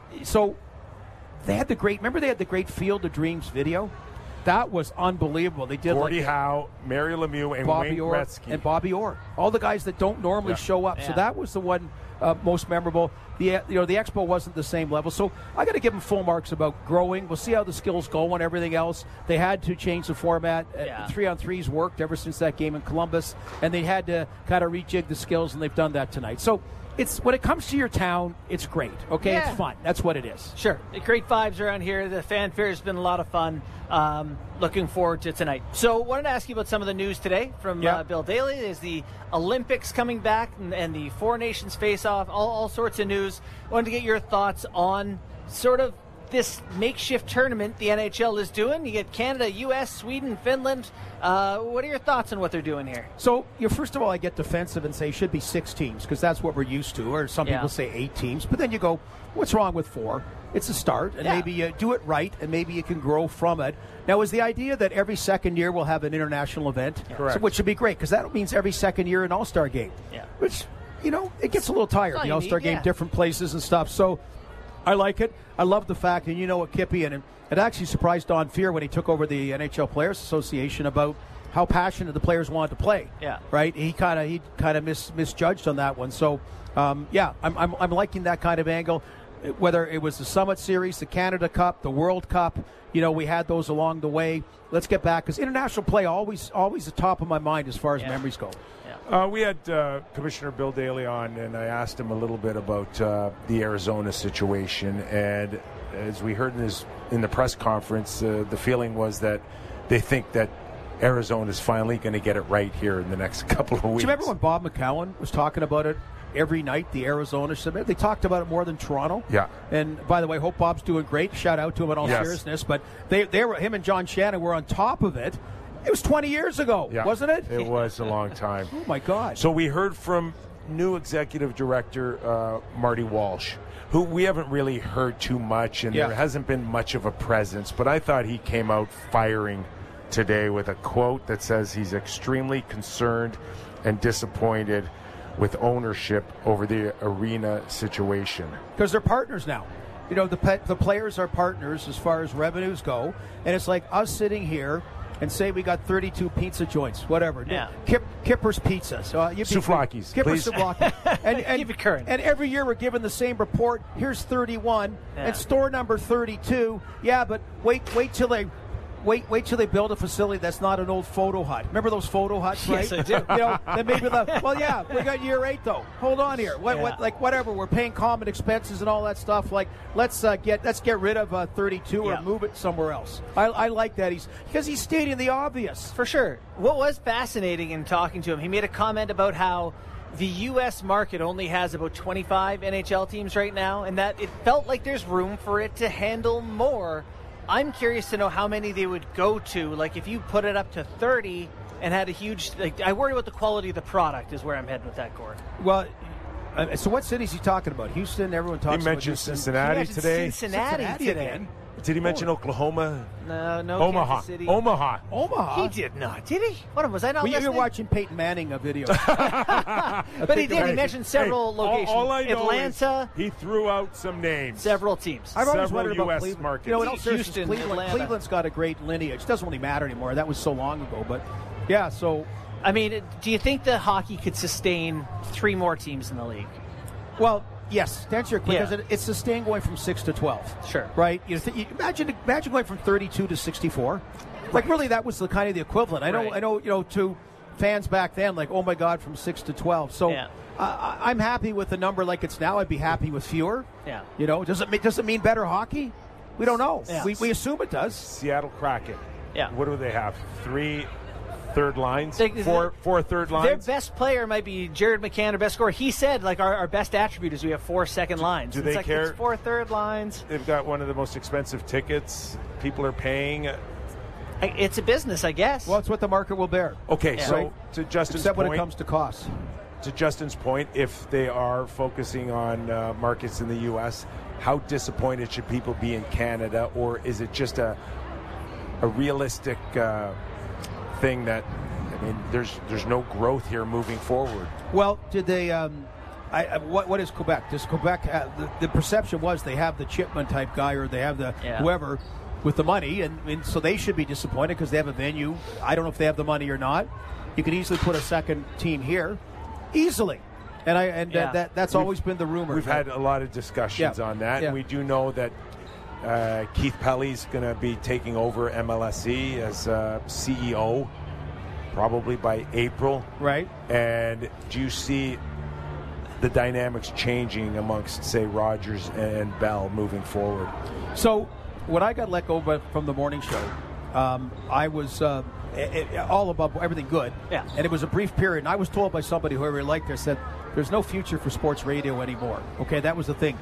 so they had the great. Remember, they had the great Field of Dreams video. That was unbelievable. They did
Gordie
like
Howe, Mary Lemieux, and
Bobby
Wayne
Orr
Gretzky.
and Bobby Orr, all the guys that don't normally
Yeah.
show up. So
Yeah.
that was the one uh, most memorable. The uh, you know the expo wasn't the same level, so I got to give them full marks about growing. We'll see how the skills go and everything else. They had to change the format. Uh,
Yeah.
Three on threes worked ever since that game in Columbus, and they had to kind of rejig the skills, and they've done that tonight. So it's when it comes to your town, it's great. Okay,
Yeah.
it's fun. That's what it is.
Sure. Great vibes around here. The fanfare has been a lot of fun. Um, looking forward to tonight. So, wanted to ask you about some of the news today from
Yeah.
uh, Bill Daly. There's the Olympics coming back and, and the Four Nations face-off, all, all sorts of news. Wanted to get your thoughts on sort of this makeshift tournament the N H L is doing. You get Canada, U S, Sweden, Finland. Uh, what are your thoughts on what they're doing here?
So, you know, first of all, I get defensive and say it should be six teams because that's what we're used to, or some
Yeah.
people say eight teams. But then you go, what's wrong with four? It's a start, and
Yeah.
maybe you do it right, and maybe you can grow from it. Now, is the idea that every second year we'll have an international event?
Correct.
So, which would be great because that means every second year an All-Star game.
Yeah.
Which, you know, it gets a little tired,
all
the
you
All-Star
need,
game,
yeah.
different places and stuff. So, I like it. I love the fact, and you know what, Kippy, and it actually surprised Don Fear when he took over the N H L Players Association about how passionate the players wanted to play.
Yeah.
Right. He kind of he kind of mis, misjudged on that one. So, um, yeah, I'm, I'm I'm liking that kind of angle. Whether it was the Summit Series, the Canada Cup, the World Cup, you know, we had those along the way. Let's get back because international play always always the top of my mind as far as
Yeah.
memories go.
Uh, we had uh, Commissioner Bill Daly on, and I asked him a little bit about uh, the Arizona situation. And as we heard in his in the press conference, uh, the feeling was that they think that Arizona is finally going to get it right here in the next couple of weeks.
Do you remember when Bob McCowan was talking about it every night, the Arizona Summit? They talked about it more than Toronto.
Yeah.
And by the way, hope Bob's doing great. Shout out to him in all
Yes.
seriousness. But they, they were him and John Shannon were on top of it. It was twenty years ago,
Yeah,
wasn't it?
It was a long time.
Oh my God.
So we heard from new executive director uh, Marty Walsh, who we haven't really heard too much, and
Yeah.
there hasn't been much of a presence. But I thought he came out firing today with a quote that says he's extremely concerned and disappointed with ownership over the arena situation.
Because they're partners now. You know, the pe- the players are partners as far as revenues go, and it's like us sitting here and say we got thirty-two pizza joints, whatever.
Yeah.
Kip, Kipper's Pizza. So uh, you'd be-
Souvlakis,
Kipper's
please.
Souvlaki. and, and,
Keep it current.
And every year we're given the same report. Here's thirty-one,
Yeah.
and store number thirty-two. Yeah, but wait, wait till they. Wait, wait till they build a facility that's not an old photo hut. Remember those photo huts, right?
Yes, I do.
You know, then maybe the well, yeah, we got year eight though. Hold on here. What,
Yeah.
what, like whatever. We're paying common expenses and all that stuff. Like let's uh, get let's get rid of uh, thirty-two or
Yeah.
move it somewhere else. I, I like that he's because he's stating the obvious.
For sure. What was fascinating in talking to him, he made a comment about how the U S market only has about twenty-five N H L teams right now, and that it felt like there's room for it to handle more. I'm curious to know how many they would go to. Like, if you put it up to thirty and had a huge. Like, I worry about the quality of the product. Is where I'm heading with that, Gord.
Well, uh, so what cities he talking about? Houston. Everyone talks
He
about
mentioned
Houston.
Cincinnati
He mentioned
today.
Cincinnati,
Cincinnati
today.
again.
Did he mention Oklahoma?
No, no.
Omaha.
Kansas City.
Omaha.
Omaha.
He did not, did he? What was I not
Well, you-
listening?
you're watching Peyton Manning a video.
But he did. He mentioned several
Hey, all-
locations.
All, I know
Atlanta,
is he threw out some names.
several teams.
I've always
Several
wondered about
U S
Cleveland.
markets.
You know what else? There's
Houston,
Cleveland.
Atlanta.
Cleveland's got a great lineage. It doesn't really matter anymore. That was so long ago. But yeah, so
I mean, do you think that hockey could sustain three more teams in the league?
well, yes. To answer your question,
Yeah.
because it, it's sustained going from six to twelve.
Sure.
Right. You, th- you imagine imagine going from thirty-two to sixty-four. Like really, that was the kind of the equivalent. I know.
Right.
I know. You know, to fans back then, like, oh my God, from six to twelve. So
Yeah.
uh, I- I'm happy with the number like it's now. I'd be happy with fewer.
Yeah.
You know, does it mean, does it mean better hockey? We don't know.
Yeah.
We, we assume it does.
Seattle Kraken.
Yeah.
What do they have? Three third lines?
They-
four, four third
Their
lines?
best player might be Jared McCann, or best scorer. He said, like, our, our best attribute is we have four second lines.
do
It's
they
like,
care?
It's four third lines.
They've got one of the most expensive tickets. People are paying.
I- It's a business, I guess.
Well, it's what the market will bear.
Okay,
Yeah.
so
Right.
to Justin's
Except when
point,
it comes to costs.
to Justin's point, if they are focusing on uh, markets in the U S, how disappointed should people be in Canada, or is it just a a realistic uh, thing that I mean, there's there's no growth here moving forward?
Well, did they? Um, I, I, what what is Quebec? Does Quebec? Have, the, the perception was they have the Chipman type guy, or they have the
Yeah.
whoever with the money, and, and so they should be disappointed because they have a venue. I don't know if they have the money or not. You could easily put a second team here, easily, and I and
Yeah.
that, that that's
We've-
always been the rumor.
We've had a lot of discussions
Yeah.
on that.
Yeah.
And we do know that uh, Keith Pelly's going to be taking over M L S E as uh, C E O probably by April.
right.
And do you see the dynamics changing amongst, say, Rogers and Bell moving forward?
So when I got let go by, from the morning show, um, I was uh, it, it, all about everything good.
Yeah.
And it was a brief period. And I was told by somebody who I really liked, I said, there's no future for sports radio anymore. Okay, that was the thing.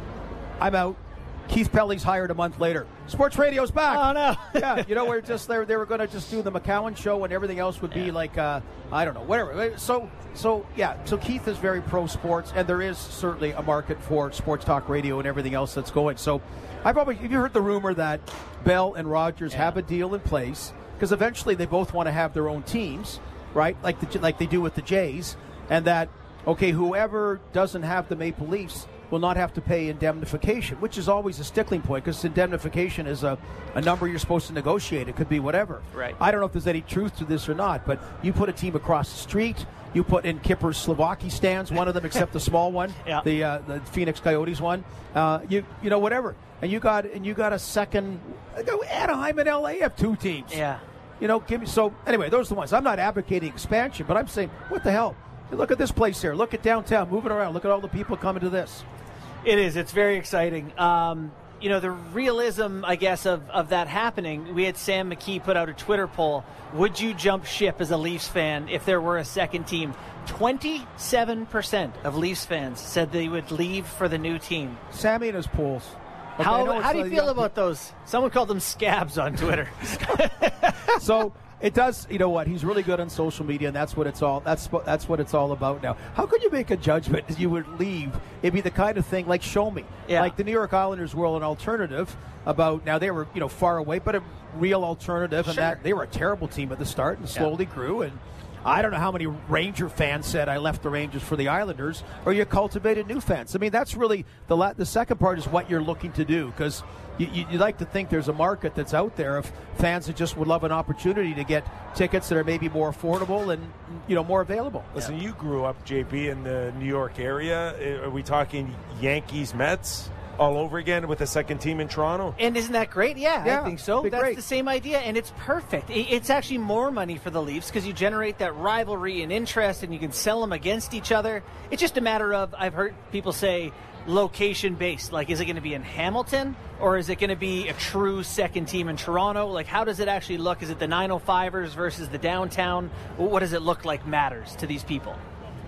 I'm out. Keith Pelly's hired a month later. Sports radio's back.
Oh, no.
Yeah, you know, we're just they, they were going to just do the McCowan show, and everything else would be
Yeah.
like uh, I don't know, whatever. So, so yeah, so Keith is very pro sports, and there is certainly a market for sports talk radio and everything else that's going. So, I probably have you heard the rumor that Bell and Rogers
Yeah.
have a deal in place because eventually they both want to have their own teams, right? Like the, like they do with the Jays, and that okay, whoever doesn't have the Maple Leafs will not have to pay indemnification, which is always a stickling point because indemnification is a, a number you're supposed to negotiate. It could be whatever.
Right.
I don't know if there's any truth to this or not, but you put a team across the street, you put in Kipper's Slovaki stands, one of them except the small one,
Yeah.
the uh, the Phoenix Coyotes one. Uh, you you know whatever, and you got and you got a second. Anaheim and L A have two teams.
Yeah.
You know, give me so anyway. Those are the ones. I'm not advocating expansion, but I'm saying, what the hell? Look at this place here. Look at downtown, moving around. Look at all the people coming to this.
It is. It's very exciting. Um, you know, the realism, I guess, of, of that happening, we had Sam McKee put out a Twitter poll. Would you jump ship as a Leafs fan if there were a second team? twenty-seven percent of Leafs fans said they would leave for the new team.
Sammy and his pools. Okay, I
How,
know it's
how do you
like
feel
young
about those? Someone called them scabs on Twitter.
people. So it does. You know what? He's really good on social media, and that's what it's all. That's what that's what it's all about now. How could you make a judgment that you would leave? It'd be the kind of thing like show me,
Yeah.
like the New York Islanders were an alternative about. Now they were you know far away, but a real alternative, and
Sure.
that they were a terrible team at the start and slowly grew. And I don't know how many Ranger fans said I left the Rangers for the Islanders, or you cultivated new fans. I mean, that's really the la- the second part is what you're looking to do because. You, you, you like to think there's a market that's out there of fans that just would love an opportunity to get tickets that are maybe more affordable and you know more available.
Listen, you grew up, J B, in the New York area. Are we talking Yankees, Mets all over again with a second team in Toronto?
And isn't that great? Yeah,
Yeah,
I think so.
be
That's
great.
the same idea, and it's perfect. I- It's actually more money for the Leafs because you generate that rivalry and interest, and you can sell them against each other. It's just a matter of, I've heard people say, location-based. Like, is it going to be in Hamilton, or is it going to be a true second team in Toronto? Like, how does it actually look? Is it the nine oh fivers versus the downtown? What does it look like matters to these people?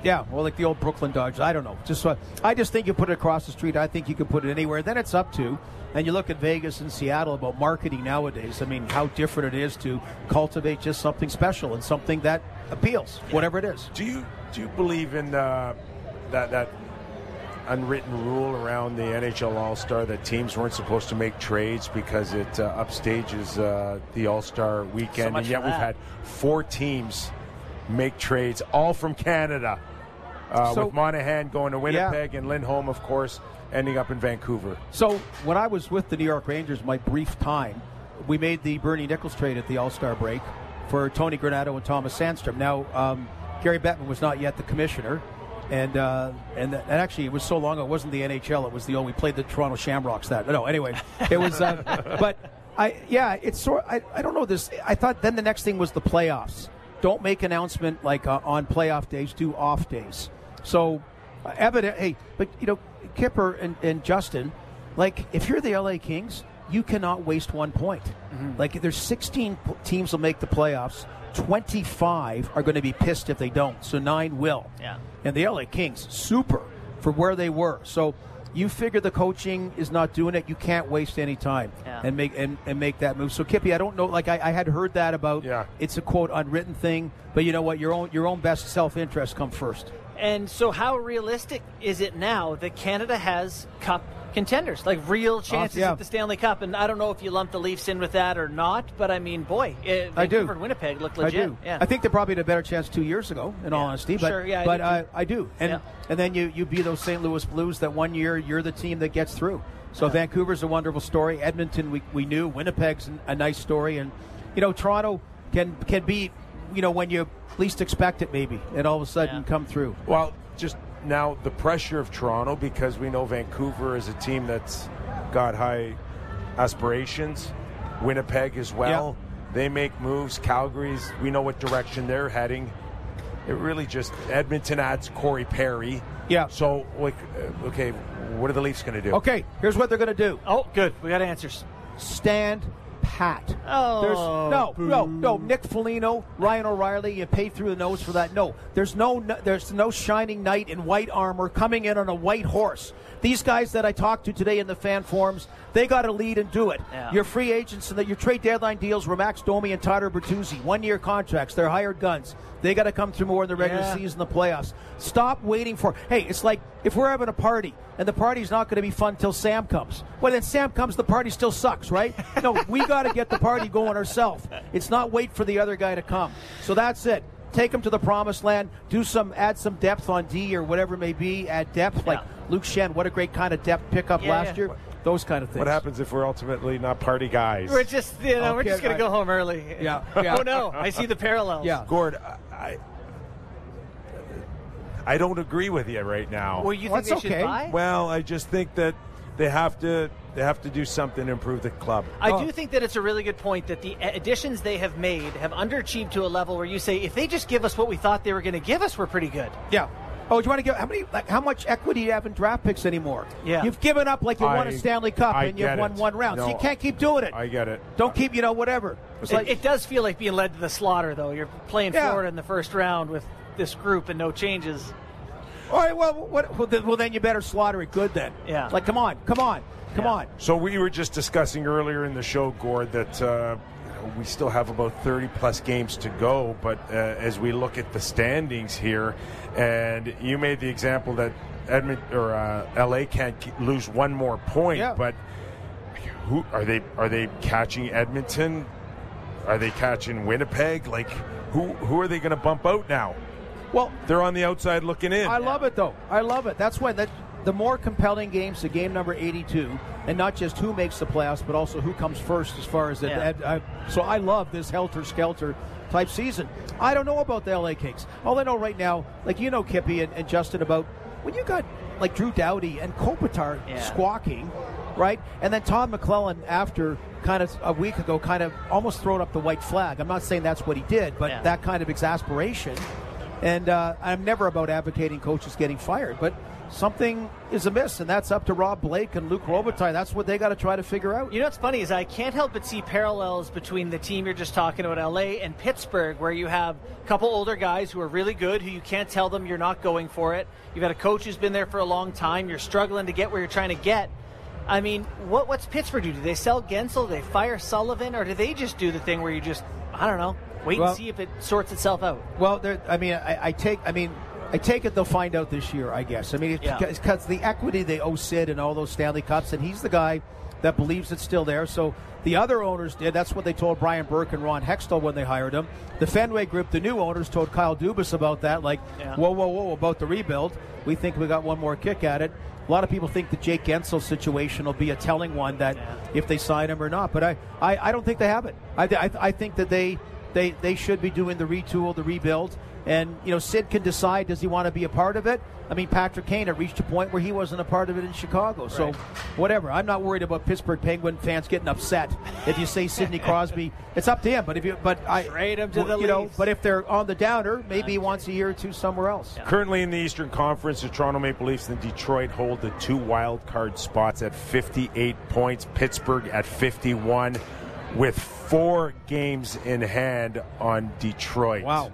Yeah, well, like the old Brooklyn Dodgers. I don't know. Just uh, I just think you put it across the street. I think you could put it anywhere. Then it's up to, and you look at Vegas and Seattle about marketing nowadays. I mean, how different it is to cultivate just something special and something that appeals, whatever it is.
Do you do you believe in uh, that that unwritten rule around the N H L All-Star that teams weren't supposed to make trades because it uh, upstages uh, the All-Star weekend,
So
and yet we've had four teams make trades, all from Canada, uh,
So-
with Monahan going to Winnipeg and Lindholm, of course, ending up in Vancouver.
So when I was with the New York Rangers, my brief time, we made the Bernie Nichols trade at the All-Star break for Tony Granato and Thomas Sandstrom. Now, um, Gary Bettman was not yet the commissioner. And uh, and, and actually, it was so long it wasn't the N H L. It was the old. We played the Toronto Shamrocks. That no. Anyway, it was. Uh, but I yeah, it's sort. I I don't know this. I thought then the next thing was the playoffs. Don't make announcement like uh, on playoff days. Do off days. So uh, evident. Hey, but you know, Kipper and, and Justin, like if you're the L A Kings, you cannot waste one point. Mm-hmm. Like there's sixteen p- teams will make the playoffs. twenty-five are going to be pissed if they don't. So nine will.
Yeah.
And the L A Kings, super for where they were. So you figure the coaching is not doing it. You can't waste any time
Yeah.
and make and, and make that move. So Kippy, I don't know. Like I, I had heard that about.
Yeah.
It's a quote unwritten thing, but you know what? Your own your own best self interest come first.
And so how realistic is it now that Canada has cup contenders, like real chances
yeah.
at the Stanley Cup? And I don't know if you lump the Leafs in with that or not, but I mean, boy, it,
I do.
Vancouver and Winnipeg look legit.
I do.
Yeah.
I think they probably had a better chance two years ago, in all
Yeah.
honesty. But
Sure, yeah, I
but
do
uh,
too.
I do. And
Yeah.
and then you you be those Saint Louis Blues that one year you're the team that gets through. So Vancouver's a wonderful story. Edmonton we we knew. Winnipeg's a nice story, and you know Toronto can can be you know when you least expect it maybe, and all of a sudden
Yeah.
come through.
Well, just now the pressure of Toronto, because we know Vancouver is a team that's got high aspirations. Winnipeg as well. They make moves. Calgary's, we know what direction they're heading. It really just, Edmonton adds Corey Perry.
Yeah.
So, like, uh, okay, what are the Leafs going to do?
Okay, here's what they're going to do.
Oh, good. We got answers.
Stand pat.
Oh,
There's no,
boo.
no, no. Nick Foligno, Ryan O'Reilly, you pay through the nose for that. No, there's no, no, there's no shining knight in white armor coming in on a white horse. These guys that I talked to today in the fan forums, they got to lead and do it.
Yeah.
Your free agents and the, your trade deadline deals were Max Domi and Tyler Bertuzzi, one-year contracts. They're hired guns. They got to come through more in the regular
Yeah.
season, the playoffs. Stop waiting for. Hey, it's like if we're having a party and the party's not going to be fun till Sam comes. Well, then Sam comes, the party still sucks, right? No, we got to get the party going ourselves. It's not wait for the other guy to come. So that's it. Take them to the promised land. Do some, add some depth on D or whatever it may be. Add depth like
Yeah.
Luke Shen. What a great kind of depth pickup
Yeah,
last
yeah.
year. Those kind of things.
What happens if we're ultimately not party guys?
We're just, you know, we're
Okay,
just going
right.
to go home early.
Yeah, yeah.
Oh, no. I see the parallels.
Yeah.
Gord, I, I don't agree with you right now.
Well, you
Well,
think they
that's okay.
should buy?
Well, I just think that they have to they have to do something to improve the club.
I
Oh.
do think that it's a really good point that the additions they have made have underachieved to a level where you say, if they just give us what we thought they were going to give us, we're pretty good.
Yeah. Oh, do you want to give how many? Like, how much equity do you have in draft picks anymore?
Yeah.
You've given up like you won
I-
a Stanley Cup
I
and you've
get
won
it.
one round, so
No,
you can't keep doing it.
I get it.
Don't keep, you know, whatever. It's
It,
like
it does feel like being led to the slaughter, though. You're playing
Yeah.
Florida in the first round with this group and no changes.
all right. Well, what, well, then, well, then you better slaughter it good then.
Yeah.
Like, come on, come on, come
Yeah.
on.
So we were just discussing earlier in the show, Gord, that uh, you know, we still have about thirty plus games to go. But uh, as we look at the standings here, and you made the example that Edmonton or uh, L A can't ke- lose one more point,
Yeah.
but who are they? Are they catching Edmonton? Are they catching Winnipeg? Like who? Who are they going to bump out now?
Well,
They're on the outside looking in.
I love it though. I love it. That's why that the more compelling games, the game number eighty-two, and not just who makes the playoffs, but also who comes first as far as the.
Yeah.
ed- I- so I love this helter skelter type season. I don't know about the L A Kings. All I know right now, like you know, Kippy and, and Justin, about when you got like Drew Doughty and Kopitar
Yeah.
squawking, right, and then Todd McClellan after kind of a week ago, kind of almost throwing up the white flag. I'm not saying that's what he did, but
Yeah.
that kind of exasperation. And uh, I'm never about advocating coaches getting fired, but something is amiss, and that's up to Rob Blake and Luc Robitaille. That's what they got to try to figure out.
You know what's funny is I can't help but see parallels between the team you're just talking about, L A, and Pittsburgh, where you have a couple older guys who are really good, who you can't tell them you're not going for it. You've got a coach who's been there for a long time. You're struggling to get where you're trying to get. I mean, what what's Pittsburgh do? Do they sell Gensel? Do they fire Sullivan? Or do they just do the thing where you just, I don't know, wait
well,
and see if it sorts itself out?
Well, I mean, I, I take, I mean, I take it they'll find out this year, I guess. I mean, it's
yeah.
because the equity they owe Sid and all those Stanley Cups, and he's the guy that believes it's still there. So the other owners did. That's what they told Brian Burke and Ron Hextall when they hired him. The Fenway Group, the new owners, told Kyle Dubas about that, like, yeah. whoa, whoa, whoa, about the rebuild. We think we got one more kick at it. A lot of people think the Jake Gensel situation will be a telling one that yeah. if they sign him or not. But I, I, I don't think they have it. I, I, I think that they, they, they should be doing the retool, the rebuild. And, you know, Sid can decide, does he want to be a part of it? I mean, Patrick Kane had reached a point where he wasn't a part of it in Chicago. Right. So, whatever. I'm not worried about Pittsburgh Penguin fans getting upset if you say Sidney Crosby. It's up to him. But if you, but I,
trade him to the
you know,
Leafs.
But if they're on the downer, maybe he wants a year or two somewhere else.
Yeah. Currently in the Eastern Conference, the Toronto Maple Leafs and Detroit hold the two wild card spots at fifty-eight points. Pittsburgh at fifty-one, with four games in hand on Detroit.
Wow.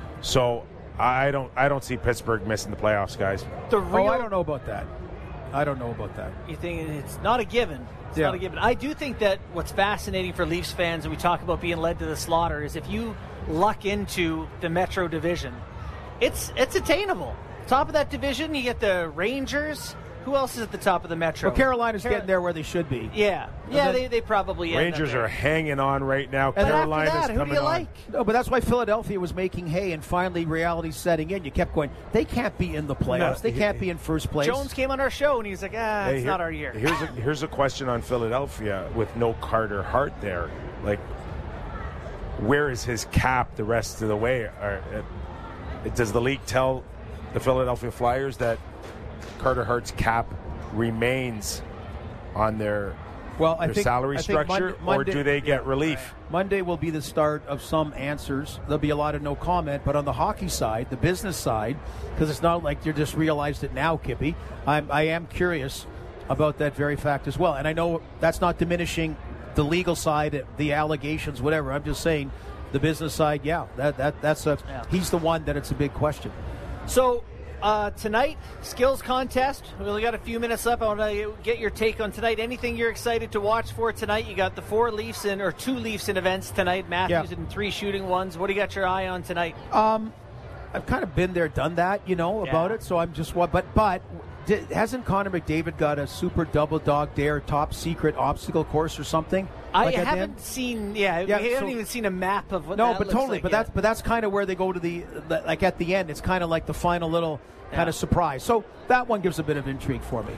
So I don't I don't see Pittsburgh missing the playoffs, guys.
The real,
oh, I don't know about that. I don't know about that.
You think it's not a given. It's
yeah.
not a given. I do think that what's fascinating for Leafs fans, and we talk about being led to the slaughter, is if you luck into the Metro Division, it's it's attainable. Top of that division, you get the Rangers. Who else is at the top of the Metro?
Well, Carolina's
Car-
getting there where they should be.
Yeah. Yeah,
then,
they, they probably
Rangers are hanging on right now.
And
Carolina's
after that, who
coming
do you
on.
like?
No, but that's why Philadelphia was making hay, and finally reality's setting in. You kept going, they can't be in the playoffs.
No,
they can't be in first place.
Jones came on our show, and he's like, ah,
Hey,
it's
here-
not our year.
Here's a, here's a question on Philadelphia with no Carter Hart there. Like, where is his cap the rest of the way? Or, uh, does the league tell the Philadelphia Flyers that Carter Hart's cap remains on their,
well, I
their
think,
salary
I think
structure,
Monday, Monday,
or do they get
yeah,
relief?
Monday will be the start of some answers. There'll be a lot of no comment, but on the hockey side, the business side, because it's not like you just realized it now, Kippy, I'm, I am curious about that very fact as well. And I know that's not diminishing the legal side, the allegations, whatever. I'm just saying the business side, yeah, that that that's a
yeah.
he's the one that it's a big question.
So uh, tonight, skills contest. We only got a few minutes left. I want to get your take on tonight. Anything you're excited to watch for tonight? You got the four Leafs in, or two Leafs in events tonight. Matthews
yeah.
and three shooting ones. What do you got your eye on tonight?
Um, I've kind of been there, done that, you know,
yeah.
about it. So I'm just what, but but. Did, hasn't Connor McDavid got a super double dog dare top secret obstacle course or something?
I
like
haven't seen. Yeah,
yeah
we haven't
so,
even seen a map of what.
No,
that
but
looks
totally.
like
but
yet.
that's but that's kind of where they go to the, the like at the end. It's kind of like the final little
yeah.
kind of surprise. So that one gives a bit of intrigue for me.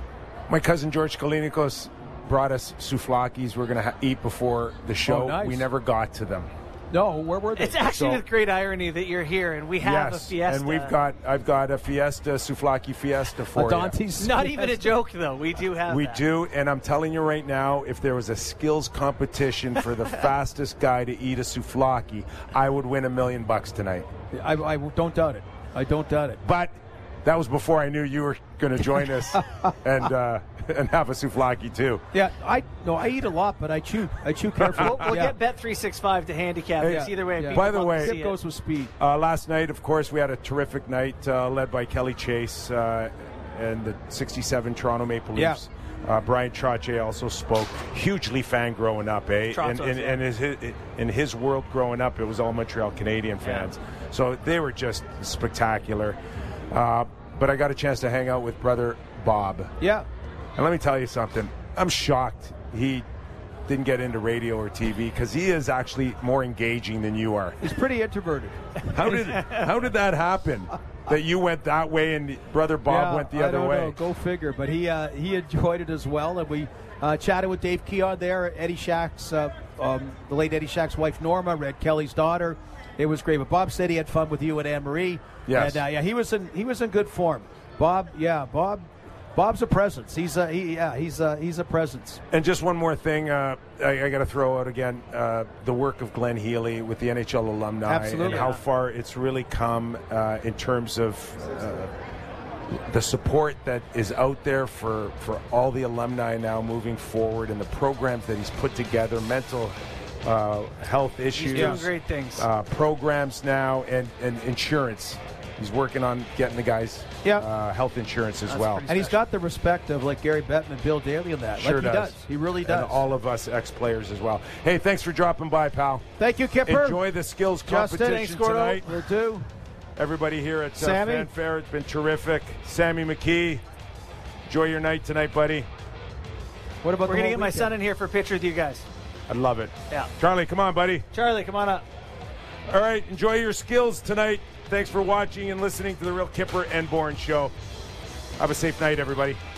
My cousin George Kalinikos brought us souvlakis we're going to ha- eat before the show.
Oh, nice.
We never got to them.
No, where were they?
It's actually
So-
with great irony that you're here and we have
yes,
a fiesta.
and we've got I've got a fiesta souvlaki fiesta for
a Dante's.
not even a joke though. We do have.
We
that.
do, and I'm telling you right now, if there was a skills competition for the fastest guy to eat a souvlaki, I would win a million bucks tonight.
I, I don't doubt it. I don't doubt it.
But that was before I knew you were going to join us and uh, and have a souvlaki too.
Yeah, I no, I eat a lot, but I chew. I chew carefully.
We'll, we'll
yeah.
get Bet three sixty-five to handicap
Hey,
this.
yeah,
Either way,
yeah.
people
By the
love
way-
to see
Tip
it.
goes with speed.
Uh, last night, of course, we had a terrific night uh, led by Kelly Chase uh, and the sixty-seven Toronto Maple
Yeah.
Leafs. Uh, Brian Trottier also spoke. Hugely fan growing up, eh?
Trotto's,
And, and,
yeah.
and his, in his world growing up, it was all Montreal Canadian fans. So they were just spectacular. Uh, but I got a chance to hang out with brother Bob.
Yeah.
And let me tell you something. I'm shocked he didn't get into radio or T V because he is actually more engaging than you are.
He's pretty introverted.
How did how did that happen? That you went that way and brother Bob
yeah,
went the
I
other
don't
way.
know. Go figure. But he uh, he enjoyed it as well, and we uh, chatted with Dave Keon there. Eddie Shack's uh, um, the late Eddie Shack's wife Norma, Red Kelly's daughter. It was great. But Bob said he had fun with you and Anne Marie.
Yes.
And uh, yeah, he was in he was in good form. Bob, yeah, Bob. Bob's a presence. He's a he, yeah. He's a he's a presence.
And just one more thing, uh, I, I got to throw out again uh, the work of Glenn Healy with the N H L alumni
Absolutely.
and how
Yeah.
far it's really come uh, in terms of uh, the support that is out there for, for all the alumni now moving forward, and the programs that he's put together, mental uh, health issues,
He's doing great things.
Uh, programs now, and, and insurance. He's working on getting the guys
Yeah.
uh, health insurance as
That's
well.
pretty
And he's got the respect of like Gary Bettman, Bill Daly, and that.
Sure
like he
does.
does. He really does.
And all of us ex-players as well. Hey, thanks for dropping by, pal.
Thank you, Kipper.
Enjoy the skills
Justin,
competition
thanks, Gordo.
tonight.
Will do.
Everybody here at uh,
Sammy.
Fanfare, it's been terrific. Sammy McKee, enjoy your night tonight, buddy.
What about
We're
the
going to
whole
get my
weekend?
son in here for a picture with you guys.
I love it.
Yeah.
Charlie, come on, buddy.
Charlie, come on up.
All right, enjoy your skills tonight. Thanks for watching and listening to the Real Kipper and Bourne Show. Have a safe night, everybody.